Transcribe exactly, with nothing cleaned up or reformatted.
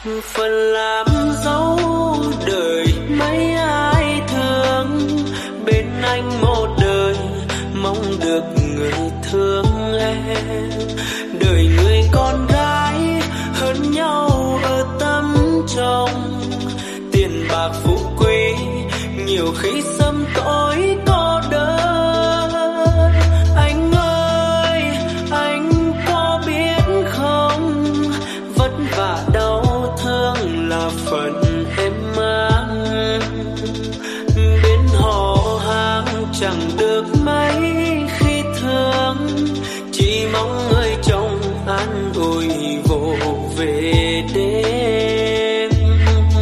phần làm dấu đời mấy ai thương, bên anh một đời mong được người thương em. Đời người con gái hơn nhau ở tâm trọng, tiền bạc phú quý nhiều khi sớm tối cô đơn. Anh ơi anh có biết không, vất vả đau thương là phận em mang, bên họ hàng chẳng được